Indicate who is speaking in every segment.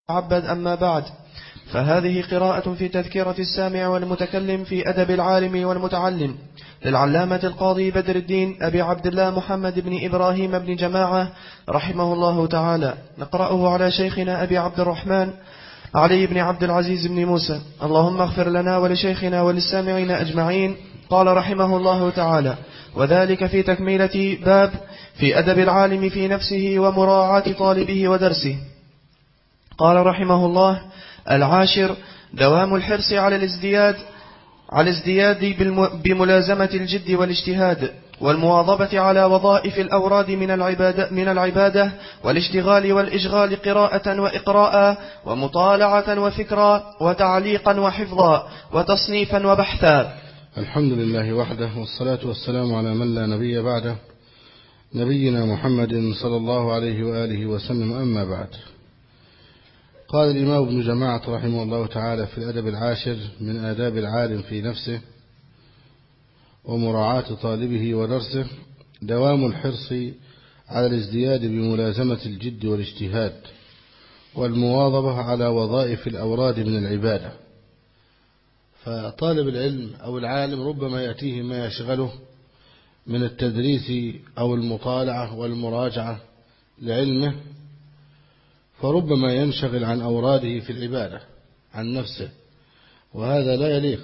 Speaker 1: عبد. أما بعد، فهذه قراءة في تذكرة السامع والمتكلم في أدب العالم والمتعلم للعلامة القاضي بدر الدين أبي عبد الله محمد بن إبراهيم بن جماعة رحمه الله تعالى. نقرأه على شيخنا أبي عبد الرحمن علي بن عبد العزيز بن موسى. اللهم اغفر لنا ولشيخنا وللسامعين أجمعين. قال رحمه الله تعالى: وذلك في تكملة باب في أدب العالم في نفسه ومراعاة طالبه ودرسه. قال رحمه الله: العاشر دوام الحرص على الازدياد بملازمة الجد والاجتهاد والمواظبة على وظائف الأوراد من العبادة والاشتغال والإشغال قراءة وإقراء ومطالعة وفكرا وتعليقا وحفظا وتصنيفا وبحثا.
Speaker 2: الحمد لله وحده، والصلاة والسلام على من لا نبي بعده، نبينا محمد صلى الله عليه وآله وسلم. أما بعد، قال الإمام ابن جماعة رحمه الله تعالى في الأدب العاشر من آداب العالم في نفسه ومراعاة طالبه ودرسه: دوام الحرص على الازدياد بملازمة الجد والاجتهاد والمواظبة على وظائف الأوراد من العبادة. فطالب العلم أو العالم ربما يأتيه ما يشغله من التدريس أو المطالعة والمراجعة لعلمه، فربما ينشغل عن أوراده في العبادة عن نفسه، وهذا لا يليق.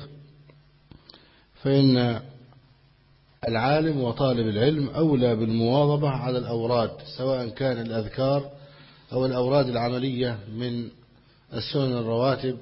Speaker 2: فإن العالم وطالب العلم أولى بالمواظبة على الأوراد، سواء كان الأذكار أو الأوراد العملية من السنن الرواتب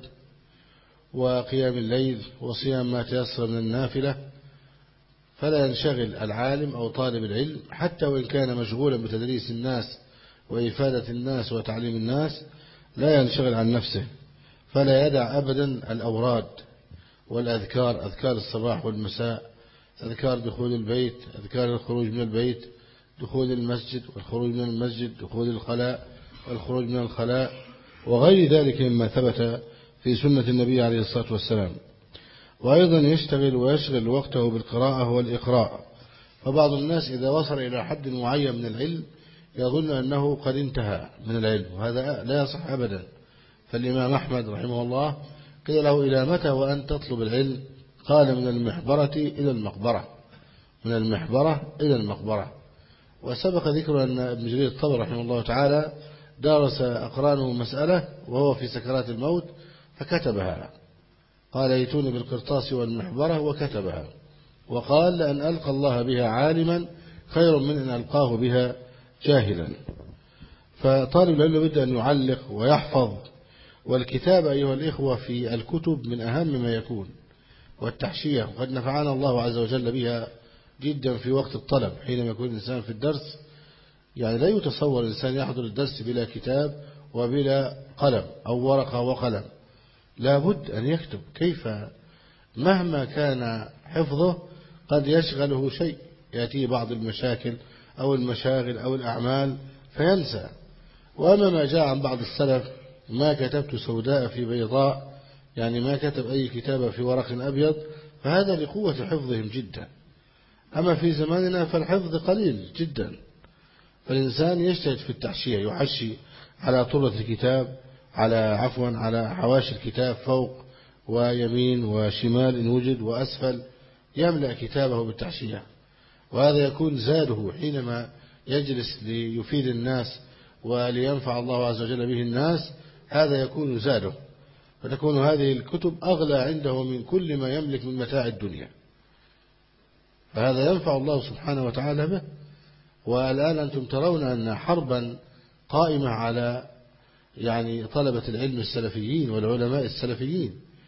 Speaker 2: وقيام الليل وصيام ما تيسر من النافلة. فلا ينشغل العالم أو طالب العلم حتى وإن كان مشغولا بتدريس الناس وإفادة الناس وتعليم الناس، لا ينشغل عن نفسه، فلا يدع أبدا الأوراد والأذكار، أذكار الصباح والمساء، أذكار دخول البيت، أذكار الخروج من البيت، دخول المسجد والخروج من المسجد، دخول الخلاء والخروج من الخلاء، وغير ذلك مما ثبت في سنة النبي عليه الصلاة والسلام. وأيضا يشتغل ويشغل وقته بالقراءة والإقراء. فبعض الناس إذا وصل إلى حد معين من العلم يظن أنه قد انتهى من العلم، وهذا لا يصح أبدا. فالإمام أحمد رحمه الله قيل له: إلى متى وأن تطلب العلم؟ قال: من المحبرة إلى المقبرة، من المحبرة إلى المقبرة. وسبق ذكر أن ابن جرير الطبري رحمه الله تعالى درس أقرانه مسألة وهو في سكرات الموت فكتبها، قال: يأتوني بالقرطاس والمحبرة، وكتبها، وقال: لأن ألقى الله بها عالما خير من أن ألقاه بها جاهلا. فطالب العلم بد أن يعلق ويحفظ. والكتاب أيها الإخوة في الكتب من أهم ما يكون، والتحشية، وقد نفعنا الله عز وجل بها جدا في وقت الطلب حينما يكون الإنسان في الدرس. يعني لا يتصور الإنسان يحضر الدرس بلا كتاب وبلا قلم أو ورقة وقلم، لا بد أن يكتب. كيف مهما كان حفظه قد يشغله شيء، يأتيه بعض المشاكل أو المشاغل أو الأعمال فينسى. وأما ما جاء عن بعض السلف: ما كتبت سوداء في بيضاء، يعني ما كتب أي كتابة في ورق أبيض، فهذا لقوة حفظهم جدا. أما في زماننا فالحفظ قليل جدا، فالإنسان يجتهد في التحشية، يحشي على طرة الكتاب، على حواشي الكتاب فوق ويمين وشمال إن وجد وأسفل، يملأ كتابه بالتحشية. وهذا يكون زاده حينما يجلس ليفيد الناس ولينفع الله عز وجل به الناس، هذا يكون زاده، فتكون هذه الكتب أغلى عنده من كل ما يملك من متاع الدنيا، فهذا ينفع الله سبحانه وتعالى به. والآن أنتم ترون أن حربا قائمة على طلبة العلم السلفيين والعلماء السلفيين،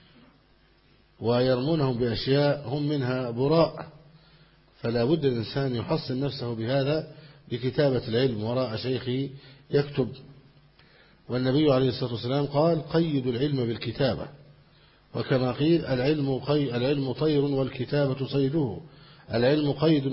Speaker 2: ويرمونهم بأشياء هم منها براء. فلا بد الإنسان يحصن نفسه بهذا، بكتابة العلم وراء شيخه يكتب. والنبي عليه الصلاة والسلام قال: قيدوا العلم بالكتابة، وكما قيل: العلم طير والكتابة صيده، العلم قيد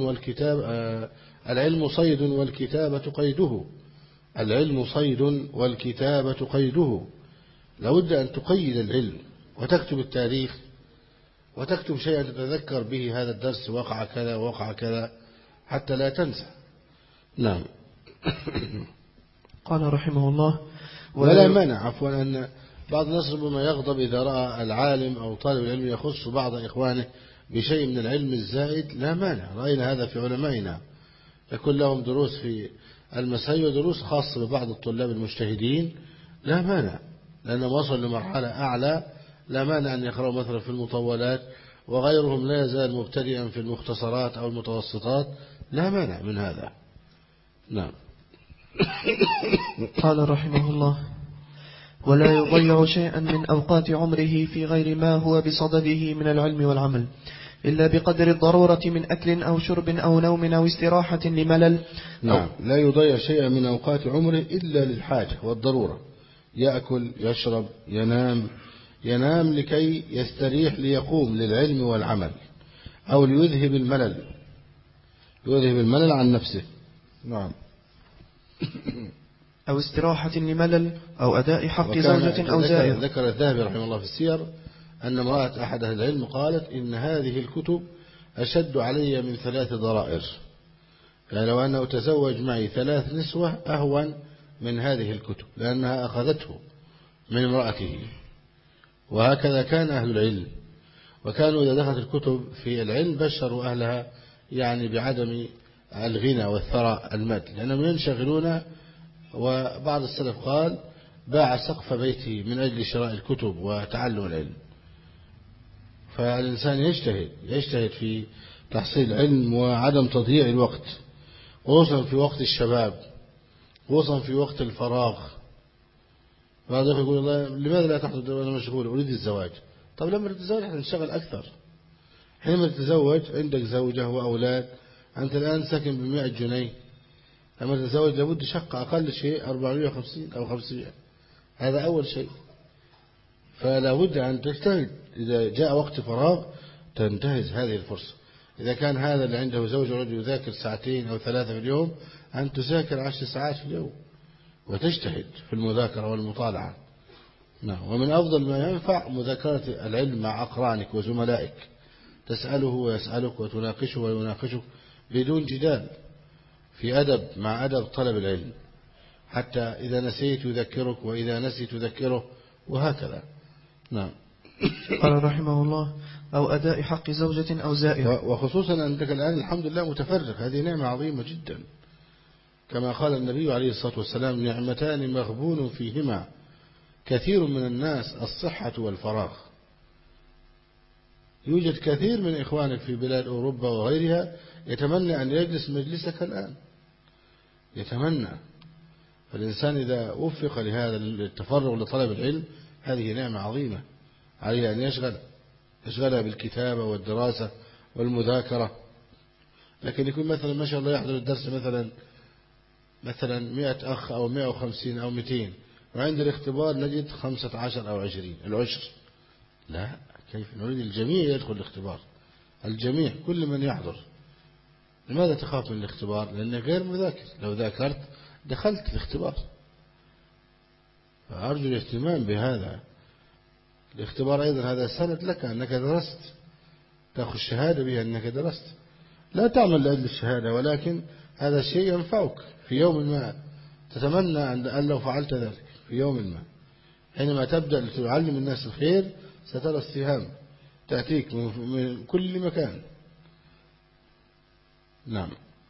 Speaker 2: العلم صيد والكتابة قيده، العلم صيد والكتابة قيده. لابد أن تقيد العلم وتكتب التاريخ وتكتب شيئا تتذكر به هذا الدرس وقع كذا وقع كذا حتى لا تنسى. نعم.
Speaker 1: قال رحمه الله
Speaker 2: ولا مانع عفوا أن بعض الناس ربما يغضب إذا رأى العالم أو طالب العلم يخص بعض إخوانه بشيء من العلم الزائد. لا مانع، رأينا هذا في علمائنا، يكون لهم دروس في المسائل ودروس خاصة ببعض الطلاب المجتهدين، لا مانع، لأنهم وصلوا لمرحلة أعلى، لا مانع أن يقرأوا مثلا في المطولات، وغيرهم لا يزال مبتدئا في المختصرات أو المتوسطات، لا مانع من هذا. نعم.
Speaker 1: قال رحمه الله ولا يضيع شيئا من أوقات عمره في غير ما هو بصدده من العلم والعمل إلا بقدر الضرورة من أكل أو شرب أو نوم أو استراحة لملل.
Speaker 2: نعم، لا يضيع شيئا من أوقات عمره إلا للحاجة والضرورة، يأكل يشرب ينام لكي يستريح ليقوم للعلم والعمل، أو ليذهب الملل عن نفسه. نعم.
Speaker 1: أو استراحة لملل أو أداء حق زوجة أو زائر.
Speaker 2: ذكر الذهبي رحمه الله في السير أن امرأة أحد أهل العلم قالت إن هذه الكتب أشد علي من 3 ضرائر، يعني لو أنه تزوج معي 3 نسوة أهون من هذه الكتب، لأنها أخذته من امرأته. وهكذا كان أهل العلم، وكانوا إذا دخلت الكتب في العلم بشروا أهلها يعني بعدم الغنى والثراء المادي، لأنهم ينشغلون. وبعض السلف قال باع سقف بيته من أجل شراء الكتب وتعلم العلم. فالإنسان يجتهد في تحصيل العلم وعدم تضييع الوقت، خصوصا في وقت الشباب، خصوصا في وقت الفراغ. بعض يقول الله لماذا لا تحضر وأنا مشغول أريد الزواج. طب لما تتزوج هتنشغل أكثر. حينما تتزوج عندك زوجة وأولاد، أنت الآن ساكن ب100 جنيه، لما تتزوج لابد شقة أقل شيء 450 أو 500. هذا أول شيء. فلا بد أن تجتهد، إذا جاء وقت فراغ تنتهز هذه الفرصة. إذا كان هذا اللي عنده زوج ورجل يذاكر 2 أو 3 في اليوم، أن تذاكر 10 ساعات في اليوم وتجتهد في المذاكرة والمطالعة. نعم. ومن أفضل ما ينفع مذاكرة العلم مع أقرانك وزملائك، تسأله ويسألك وتناقشه ويناقشك بدون جدال، في أدب مع أدب طلب العلم، حتى إذا نسيت يذكرك وإذا نسيت تذكره، وهكذا. نعم.
Speaker 1: قال رحمه الله أو أداء حق زوجة أو زائر.
Speaker 2: وخصوصا أنك الآن الحمد لله متفرغ، هذه نعمة عظيمة جدا، كما قال النبي عليه الصلاة والسلام نعمتان مغبون فيهما كثير من الناس، الصحة والفراغ. يوجد كثير من إخوانك في بلاد أوروبا وغيرها يتمنى أن يجلس مجلسك الآن، يتمنى. فالإنسان إذا وفق لهذا التفرغ لطلب العلم، هذه نعمة عظيمة، عليه أن يشغلها بالكتابة والدراسة والمذاكرة. لكن يكون مثلا ما شاء الله يحضر الدرس مثلا 100 أخ أو 150 أو 200، وعند الاختبار نجد 15 أو 20 العشر. لا، كيف؟ نريد الجميع يدخل الاختبار، الجميع، كل من يحضر. لماذا تخاف من الاختبار؟ لأنك غير مذاكر، لو ذاكرت دخلت الاختبار. فأرجو الاهتمام بهذا الاختبار. أيضا هذا سند لك أنك درست، تأخذ شهادة بها أنك درست، لا تعمل لأجل الشهادة، ولكن هذا الشيء ينفعك في يوم ما، تتمنى أن لو فعلت ذلك في يوم ما. حينما تبدأ لتعلم الناس الخير سترى السهام تأتيك من كل مكان. نعم.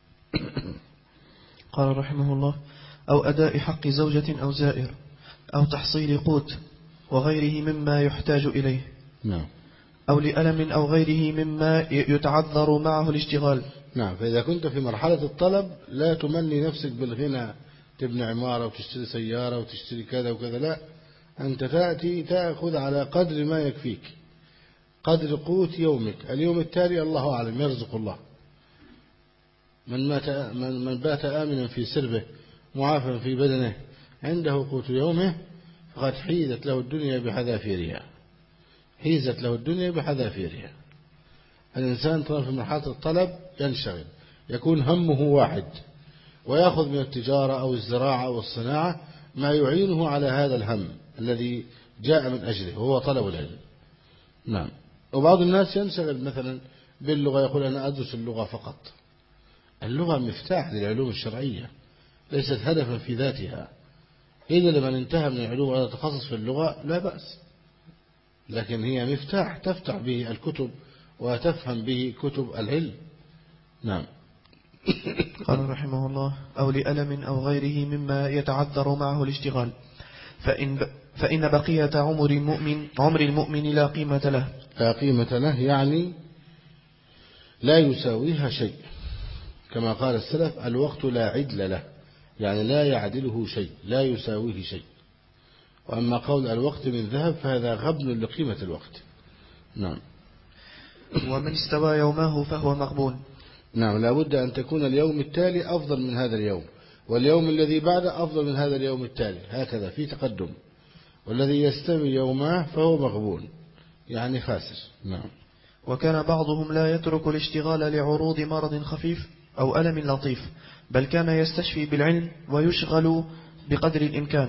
Speaker 1: قال رحمه الله أو أداء حق زوجة أو زائر أو تحصيل قوت وغيره مما يحتاج إليه.
Speaker 2: نعم.
Speaker 1: أو لألم أو غيره مما يتعذر معه الاشتغال.
Speaker 2: نعم. فإذا كنت في مرحلة الطلب لا تمني نفسك بالغنى، تبني عمارة وتشتري سيارة وتشتري كذا وكذا، لا، أنت تأتي تأخذ على قدر ما يكفيك، قدر قوت يومك. اليوم التالي الله أعلم يرزق الله. من بات آمنا في سربه معافا في بدنه عنده قوت يومه فقد حيزت له الدنيا بحذافيرها، حيزت له الدنيا بحذافيرها. الإنسان طبعا في مرحلة الطلب ينشغل، يكون همه واحد، ويأخذ من التجارة أو الزراعة أو الصناعة ما يعينه على هذا الهم الذي جاء من أجله وهو طلب العلم. نعم. وبعض الناس ينشغل مثلا باللغة، يقول أنا أدرس اللغة فقط. اللغة مفتاح للعلوم الشرعية، ليست هدفا في ذاتها، إذا لمن انتهى من العلوم ولا تخصص في اللغة لا بأس، لكن هي مفتاح تفتح به الكتب وتفهم به كتب العلم. نعم.
Speaker 1: قال رحمه الله: أو لألم أو غيره مما يتعذر معه الاشتغال، فإن بقية عمر المؤمن لا قيمة له.
Speaker 2: لا قيمة له يعني لا يساويها شيء، كما قال السلف: الوقت لا عدل له، يعني لا يعدله شيء، لا يساويه شيء. وأما قول الوقت من ذهب فهذا غبن لقيمة الوقت. نعم.
Speaker 1: ومن استوى يومه فهو مغبون.
Speaker 2: نعم، لا بد أن تكون اليوم التالي أفضل من هذا اليوم، واليوم الذي بعده أفضل من هذا اليوم التالي، هكذا في تقدم. والذي يستوي يومه فهو مغبون، يعني خاسر. نعم.
Speaker 1: وكان بعضهم لا يترك الاشتغال لعروض مرض خفيف أو ألم لطيف، بل كان يستشفي بالعلم ويشغل بقدر الإمكان.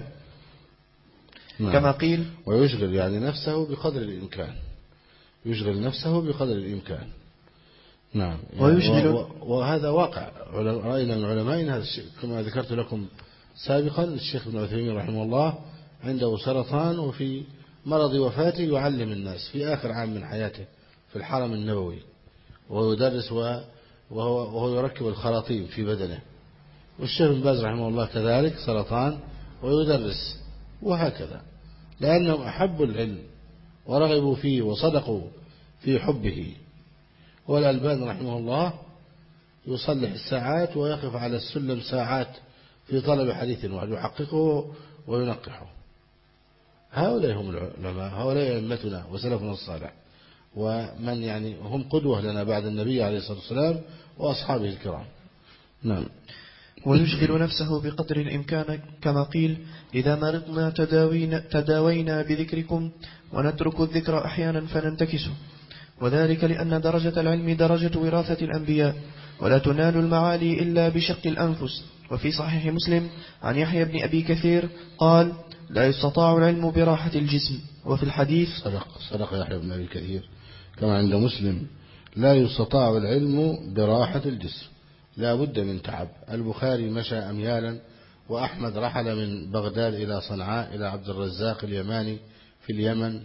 Speaker 2: نعم.
Speaker 1: كما قيل:
Speaker 2: ويشغل يعني نفسه بقدر الإمكان، يشغل نفسه بقدر الإمكان. نعم. يعني وهذا واقع رأينا من علمائنا هذا الشيء، كما ذكرت لكم سابقا الشيخ ابن عثيمين رحمه الله عنده سرطان، وفي مرض وفاته يعلم الناس في آخر عام من حياته في الحرم النبوي، وهو يدرس وهو يركب الخراطيم في بدنه. والشيخ ابن باز رحمه الله كذلك سرطان ويدرس، وهكذا، لأنهم أحبوا العلم ورغبوا فيه وصدقوا في حبه. والألباني رحمه الله يصلح الساعات ويقف على السلم ساعات في طلب حديث واحد يحققه وينقحه. هؤلاء هم العلماء، هؤلاء أئمتنا وسلفنا الصالح، ومن يعني هم قدوة لنا بعد النبي عليه الصلاة والسلام وأصحابه الكرام. نعم.
Speaker 1: ويشغل نفسه بقدر الإمكان، كما قيل: إذا مرضنا تداوينا بذكركم ونترك الذكر أحيانا فننتكسه. وذلك لأن درجة العلم درجة وراثة الأنبياء، ولا تنال المعالي إلا بشق الأنفس. وفي صحيح مسلم عن يحيى بن أبي كثير قال: لا يستطاع العلم براحة الجسم. وفي الحديث
Speaker 2: صدق يحيى بن أبي كثير، كما عند مسلم: لا يستطاع العلم براحة الجسم، لا بد من تعب. البخاري مشى أميالا، وأحمد رحل من بغداد إلى صنعاء إلى عبد الرزاق اليماني في اليمن،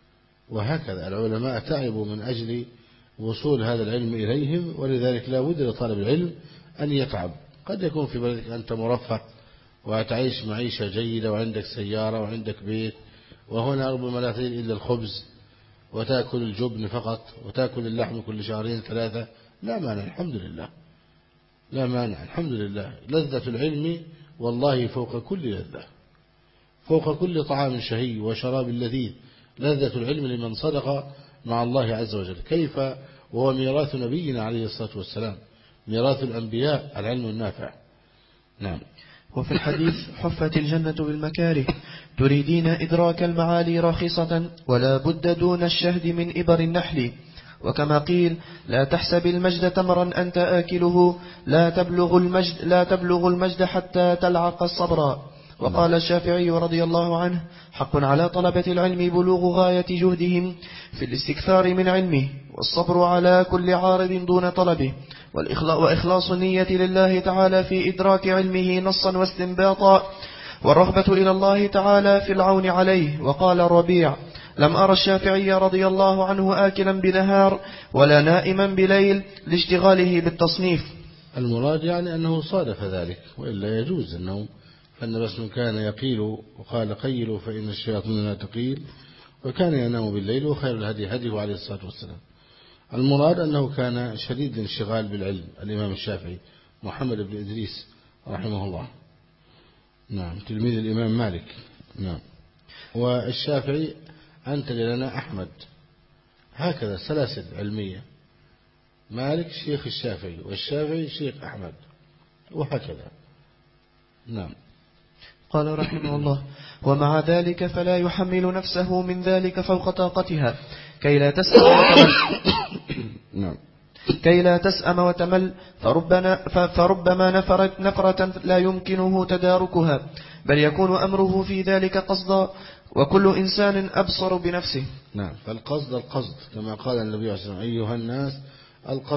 Speaker 2: وهكذا العلماء تعبوا من أجل وصول هذا العلم إليهم. ولذلك لا بد لطالب العلم أن يتعب. قد يكون في بلدك أنت مرفه وتعيش معيشة جيدة وعندك سيارة وعندك بيت، وهنا ربما لا تجد إلا الخبز وتأكل الجبن فقط وتأكل اللحم كل شهرين ثلاثة، لا مانع، الحمد لله، لا مانع، الحمد لله. لذة العلم والله فوق كل لذة، فوق كل طعام شهي وشراب لذيذ. لذة العلم لمن صدق مع الله عز وجل. كيف وهو ميراث نبينا عليه الصلاة والسلام، ميراث الأنبياء، العلم النافع. نعم.
Speaker 1: وفي الحديث: حفت الجنة بالمكاره، تريدين إدراك المعالي راخصة، ولا بد دون الشهد من إبر النحل. وكما قيل: لا تحسب المجد تمرا أنت آكله، لا تبلغ المجد حتى تلعق الصبر. وقال الشافعي رضي الله عنه: حق على طلبة العلم بلوغ غاية جهدهم في الاستكثار من علمه، والصبر على كل عارض دون طلبه، وإخلاص النية لله تعالى في إدراك علمه نصا واستنباطا، والرغبة إلى الله تعالى في العون عليه. وقال الربيع: لم أرى الشافعي رضي الله عنه آكلا بنهار ولا نائما بليل لاشتغاله بالتصنيف.
Speaker 2: المراد يعني أنه صادف ذلك، وإلا يجوز النوم، فإن بس كان يقيل وقال قيلوا فإن الشياطين لا تقيل، وكان ينام بالليل، وخير الهدي هديه عليه الصلاة والسلام. المراد أنه كان شديد الانشغال بالعلم. الإمام الشافعي محمد بن إدريس رحمه الله، نعم، تلميذ الإمام مالك. نعم. والشافعي أنتج لنا أحمد، هكذا سلاسل علمية: مالك شيخ الشافعي، والشافعي شيخ أحمد، وهكذا. نعم.
Speaker 1: قال رحمه الله: ومع ذلك فلا يحمل نفسه من ذلك فوق طاقتها كي لا تسأم وتمل.
Speaker 2: نعم.
Speaker 1: كي لا تسأم وتمل، فربما نفرة لا يمكنه تداركها، بل يكون أمره في ذلك قصدا، وكل إنسان أبصر بنفسه.
Speaker 2: نعم. فالقصد كما قال النبي عليه الصلاة والسلام: أيها الناس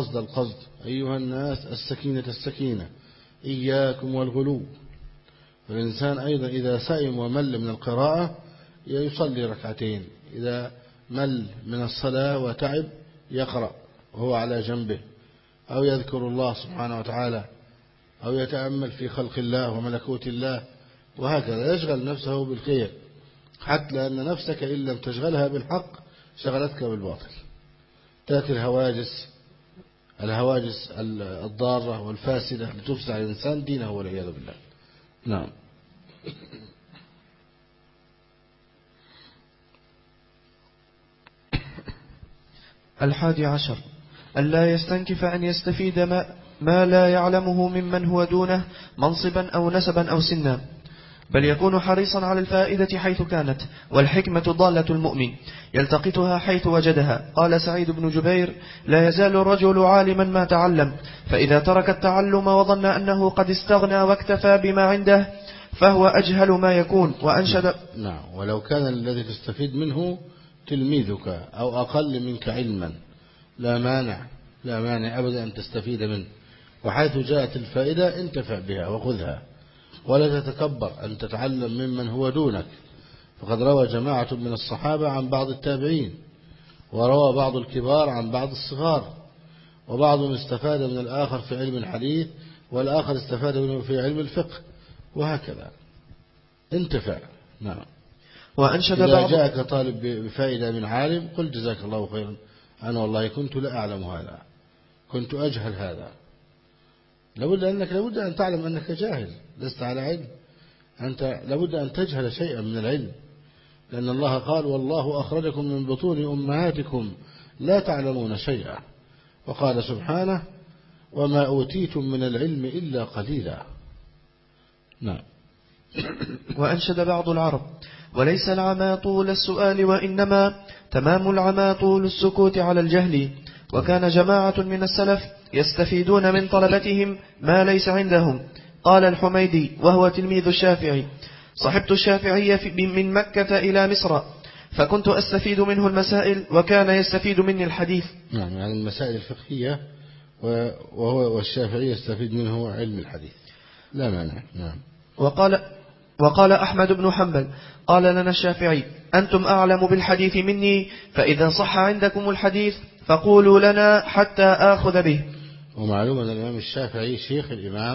Speaker 2: القصد، أيها الناس السكينة، إياكم والغلو. والإنسان أيضا إذا سئم ومل من القراءة يصلي ركعتين، إذا مل من الصلاة وتعب يقرأ وهو على جنبه، أو يذكر الله سبحانه وتعالى، أو يتأمل في خلق الله وملكوت الله، وهكذا يشغل نفسه بالخير، حتى لأن نفسك إن لم تشغلها بالحق شغلتك بالباطل. تأتي الهواجس الضارة والفاسدة لتفسد على الإنسان دينه والعياذ بالله. نعم.
Speaker 1: الحادي عشر ألا يستنكف أن يستفيد ما لا يعلمه ممن هو دونه منصبا أو نسبا أو سنا، بل يكون حريصا على الفائدة حيث كانت، والحكمة ضالة المؤمن يلتقطها حيث وجدها. قال سعيد بن جبير: لا يزال الرجل عالما ما تعلم، فإذا ترك التعلم وظن أنه قد استغنى واكتفى بما عنده فهو أجهل ما يكون. وأنشد.
Speaker 2: نعم. ولو كان الذي تستفيد منه تلميذك أو أقل منك علما لا مانع أبدا أن تستفيد منه، وحيث جاءت الفائدة انتفع بها وخذها، ولا تتكبر أن تتعلم ممن هو دونك. فقد روى جماعة من الصحابة عن بعض التابعين، وروى بعض الكبار عن بعض الصغار، وبعضهم استفاد من الآخر في علم الحديث والآخر استفاد منه في علم الفقه، وهكذا انتفع. نعم.
Speaker 1: وأنشد
Speaker 2: إذا جاءك طالب بفائدة من عالم قل جزاك الله خيرا، أنا والله كنت لا أعلم هذا، كنت أجهل هذا. لابد أن تعلم أنك جاهل، لست على علم، أنت لابد أن تجهل شيئا من العلم، لأن الله قال: والله أخرجكم من بطون أمهاتكم لا تعلمون شيئا. وقال سبحانه: وما أوتيتم من العلم إلا قليلا. نعم.
Speaker 1: وأنشد بعض العرب: وليس العمى طول السؤال، وإنما تمام العمى طول السكوت على الجهل. وكان جماعة من السلف يستفيدون من طلبتهم ما ليس عندهم. قال الحميدي وهو تلميذ الشافعي: صحبت الشافعي من مكة إلى مصر، فكنت أستفيد منه المسائل وكان يستفيد مني الحديث.
Speaker 2: نعم، يعني المسائل الفقهية، والشافعي يستفيد منه علم الحديث، لا مانع. نعم.
Speaker 1: وقال أحمد بن حنبل: قال لنا الشافعي: أنتم أعلم بالحديث مني، فإذا صح عندكم الحديث فقولوا لنا حتى آخذ به.
Speaker 2: ومعلوم أن الإمام الشافعي شيخ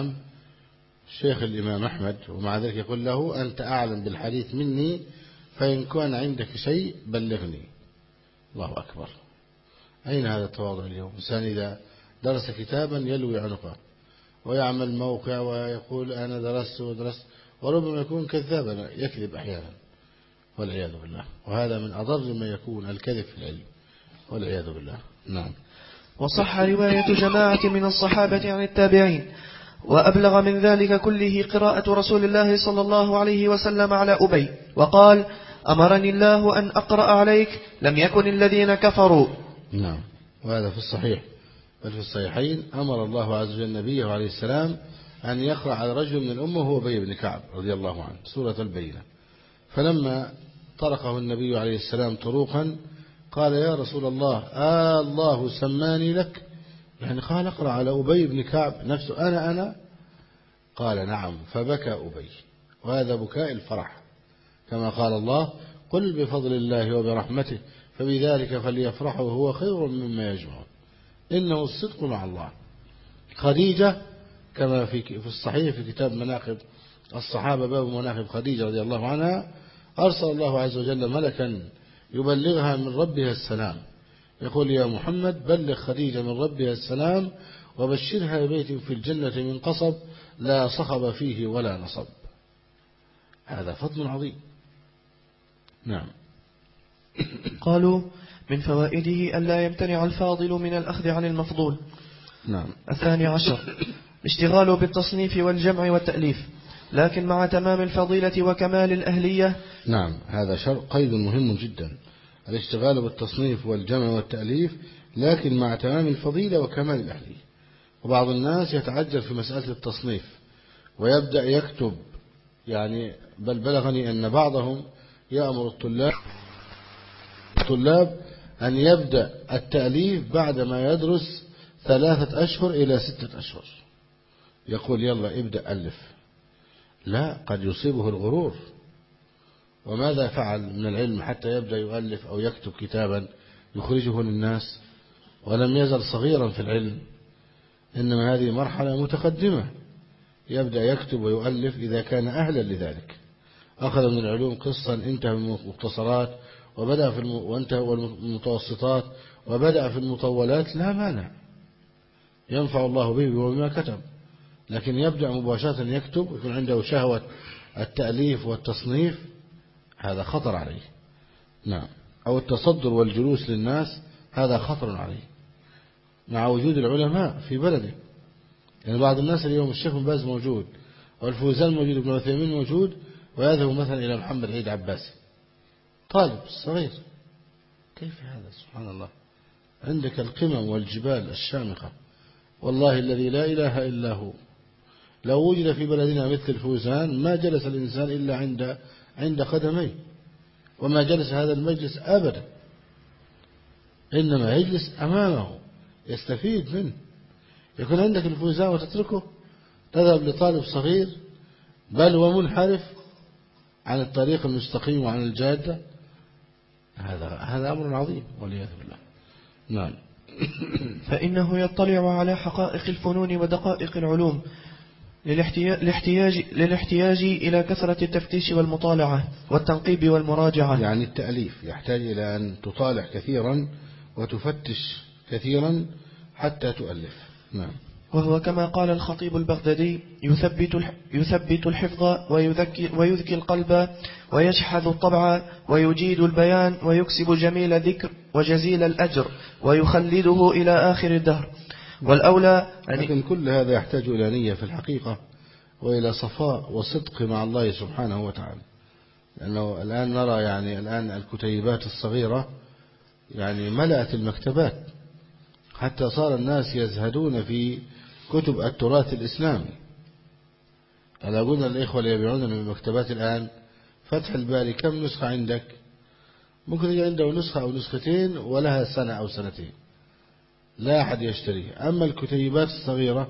Speaker 2: الإمام أحمد، ومع ذلك يقول له: أنت أعلم بالحديث مني، فإن كان عندك شيء بلغني. الله أكبر. أين هذا التواضع اليوم؟ إنسان إذا درس كتابا يلوي عنقه ويعمل موقع ويقول أنا درست، وربما يكون كذابا، يكذب أحيانا والعياذ بالله، وهذا من أضر ما يكون الكذب في العلم والعياذ بالله. نعم.
Speaker 1: وصح رواية جماعة من الصحابة عن التابعين، وأبلغ من ذلك كله قراءة رسول الله صلى الله عليه وسلم على أبي، وقال: أمرني الله أن أقرأ عليك لم يكن الذين كفروا.
Speaker 2: نعم. وهذا في الصحيح، بل في الصحيحين أمر الله عز وجل نبيه عليه السلام أن يقرأ على رجل من الأمة هو أبي بن كعب رضي الله عنه سورة البينة، فلما طرقه النبي عليه السلام طروقا قال: يا رسول الله، الله سماني لك؟ يعني قال: اقرأ على أبي بن كعب نفسه، أنا قال: نعم. فبكى أبي، وهذا بكاء الفرح، كما قال الله: قل بفضل الله وبرحمته فبذلك فليفرحوا هو خير مما يجمعون، إنه الصدق مع الله. خديجة كما في الصحيح في كتاب مناقب الصحابة باب مناقب خديجة رضي الله عنها، أرسل الله عز وجل ملكا يبلغها من ربها السلام، يقول: يا محمد بلغ خديجة من ربها السلام وبشرها ببيت في الجنة من قصب لا صخب فيه ولا نصب. هذا فضل عظيم. نعم.
Speaker 1: قالوا: من فوائده ألا يمتنع الفاضل من الأخذ عن المفضول.
Speaker 2: نعم.
Speaker 1: الثاني عشر اشتغاله بالتصنيف والجمع والتأليف، لكن مع تمام الفضيلة وكمال الأهلية.
Speaker 2: نعم، هذا قيد مهم جدا، الاشتغال بالتصنيف والجمع والتأليف، لكن مع تمام الفضيلة وكمال الأهلية. وبعض الناس يتعجل في مسألة التصنيف ويبدأ يكتب، يعني بل بلغني أن بعضهم يأمر الطلاب أن يبدأ التأليف بعدما يدرس 3 أشهر إلى 6 أشهر، يقول: يلا ابدأ ألف. لا، قد يصيبه الغرور. وماذا فعل من العلم حتى يبدأ يؤلف أو يكتب كتابا يخرجه للناس، ولم يزل صغيرا في العلم، إنما هذه مرحلة متقدمة، يبدأ يكتب ويؤلف إذا كان أهلا لذلك. أخذ من العلوم قصة انتهى من المختصرات وبدأ وانتهى المتوسطات وبدأ في المطولات، لا مانع، ينفع الله به وبما كتب. لكن يبدأ مباشرة يكتب، يكون عنده شهوة التأليف والتصنيف، هذا خطر عليه. نعم. أو التصدر والجلوس للناس، هذا خطر عليه مع وجود العلماء في بلده. يعني بعض الناس اليوم الشيخ بن باز موجود والفوزان موجود ابن عثيمين موجود، ويذهب مثلا إلى محمد عيد عباسي طالب صغير. كيف هذا؟ سبحان الله. عندك القمم والجبال الشامخة، والله الذي لا إله إلا هو، لو وجد في بلدنا مثل الفوزان ما جلس الإنسان إلا عند قدميه، وما جلس هذا المجلس أبدا، إنما يجلس أمامه يستفيد منه. يكون عندك الفوزان وتتركه تذهب لطالب صغير بل ومنحرف عن الطريق المستقيم وعن الجادة، هذا أمر عظيم والعياذ بالله. نعم.
Speaker 1: فإنه يطلع على حقائق الفنون ودقائق العلوم للاحتياج إلى كثرة التفتيش والمطالعة والتنقيب والمراجعة.
Speaker 2: يعني التأليف يحتاج إلى أن تطالع كثيرا وتفتش كثيرا حتى تؤلف. نعم.
Speaker 1: وهو كما قال الخطيب البغدادي: يثبت الحفظ ويذكي القلب ويشحذ الطبع ويجيد البيان ويكسب جميل الذكر وجزيل الأجر ويخلده إلى آخر الدهر. والأولى
Speaker 2: لكن كل هذا يحتاج إلى نية في الحقيقة، وإلى صفاء وصدق مع الله سبحانه وتعالى. لأنه الآن نرى الآن الكتيبات الصغيرة ملأت المكتبات، حتى صار الناس يزهدون في كتب التراث الإسلامي. أنا قلنا الإخوة اللي يبيعون من المكتبات الآن فتح الباري كم نسخة عندك؟ ممكن يجي عنده نسخة أو نسختين ولها سنة أو سنتين، لا أحد يشتريها. أما الكتيبات الصغيرة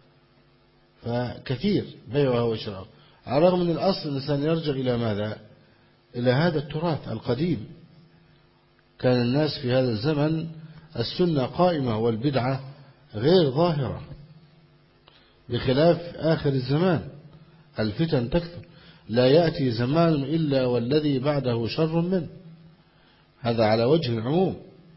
Speaker 2: فكثير بيعها وشراءها، على الرغم من الأصل الإنسان يرجع إلى ماذا؟ إلى هذا التراث القديم. كان الناس في هذا الزمن السنة قائمة والبدعة غير ظاهرة، بخلاف آخر الزمان الفتن تكثر، لا يأتي زمان إلا والذي بعده شر منه، هذا على وجه العموم.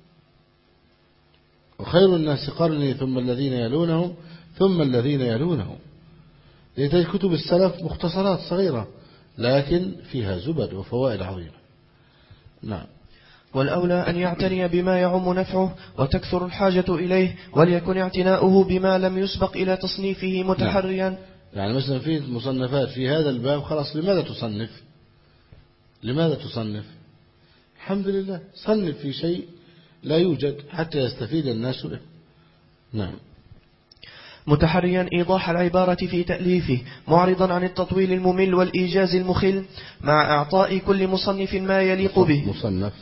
Speaker 2: وخير الناس قرني ثم الذين يلونهم ثم الذين يلونهم. لذلك كتب السلف مختصرات صغيرة لكن فيها زبد وفوائد عظيمة. نعم.
Speaker 1: والأولى أن يعتني بما يعم نفعه وتكثر الحاجة إليه، وليكن اعتناؤه بما لم يسبق إلى تصنيفه متحريا.
Speaker 2: يعني مثلا في مصنفات في هذا الباب، خلاص لماذا تصنف؟ لماذا تصنف؟ الحمد لله، صنف في شيء لا يوجد حتى يستفيد الناس به. نعم.
Speaker 1: متحريا إيضاح العبارة في تأليفه، معرضا عن التطويل الممل والإيجاز المخل، مع إعطاء كل مصنف ما يليق به،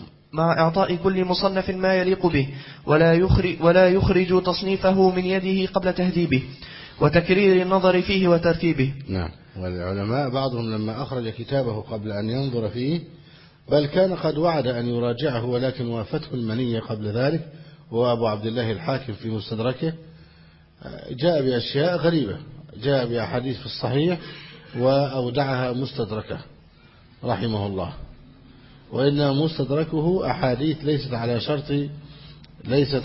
Speaker 1: ما يليق به، ولا يخرج تصنيفه من يده قبل تهذيبه وتكرير النظر فيه وترتيبه.
Speaker 2: نعم. والعلماء بعضهم لما أخرج كتابه قبل أن ينظر فيه، بل كان قد وعد أن يراجعه ولكن وافته المنية قبل ذلك، وأبو عبد الله الحاكم في مستدركه جاء بأشياء غريبة، جاء بأحاديث في الصحيح وأودعها مستدركه رحمه الله. وإن مستدركه أحاديث ليست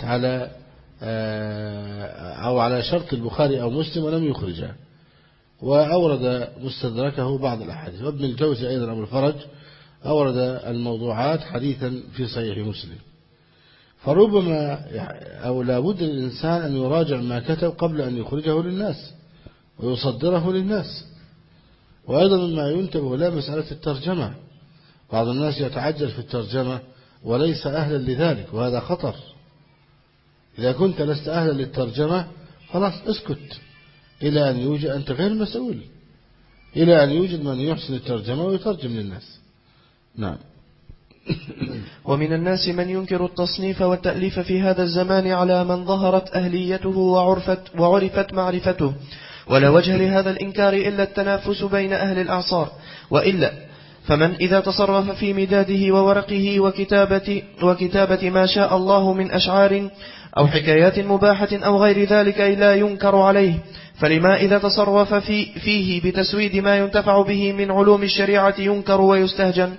Speaker 2: على شرط البخاري أو مسلم ولم يخرجها، وأورد مستدركه بعض الأحاديث. وابن الجوزي أيضا أبو الفرج أورد الموضوعات حديثا في صحيح مسلم. فربما أو لابد للإنسان أن يراجع ما كتب قبل أن يخرجه للناس ويصدره للناس. وأيضا مما ينتبه لا مسألة الترجمة، بعض الناس يتعجل في الترجمة وليس أهلا لذلك، وهذا خطر. إذا كنت لست أهلا للترجمة خلاص اسكت إلى أن يوجد، أنت غير مسؤول، إلى أن يوجد من يحسن الترجمة ويترجم للناس. نعم.
Speaker 1: ومن الناس من ينكر التصنيف والتأليف في هذا الزمان على من ظهرت أهليته وعرفت معرفته، ولا وجه لهذا الإنكار إلا التنافس بين أهل الأعصار، وإلا فمن إذا تصرف في مداده وورقه وكتابة ما شاء الله من أشعار أو حكايات مباحة أو غير ذلك لا ينكر عليه، فلما إذا تصرف فيه بتسويد ما ينتفع به من علوم الشريعة ينكر ويستهجن؟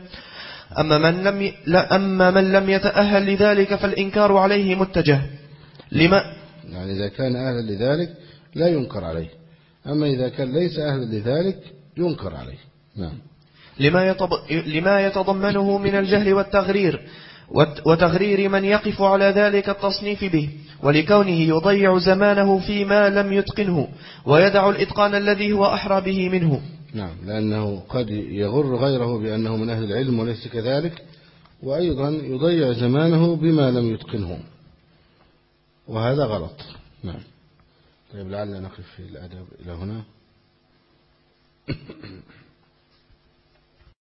Speaker 1: أما من لم يتأهل لذلك فالإنكار عليه متجه. لما
Speaker 2: يعني إذا كان أهلا لذلك لا ينكر عليه، أما إذا كان ليس أهلا لذلك ينكر عليه. نعم.
Speaker 1: لما يتضمنه من الجهل والتغرير وتغرير من يقف على ذلك التصنيف به، ولكونه يضيع زمانه فيما لم يتقنه ويدع الإتقان الذي هو أحرى به منه.
Speaker 2: نعم، لأنه قد يغر غيره بأنه من أهل العلم وليس كذلك، وأيضا يضيع زمانه بما لم يتقنه، وهذا غلط. نعم. طيب، لعلنا نقف في الأدب إلى هنا.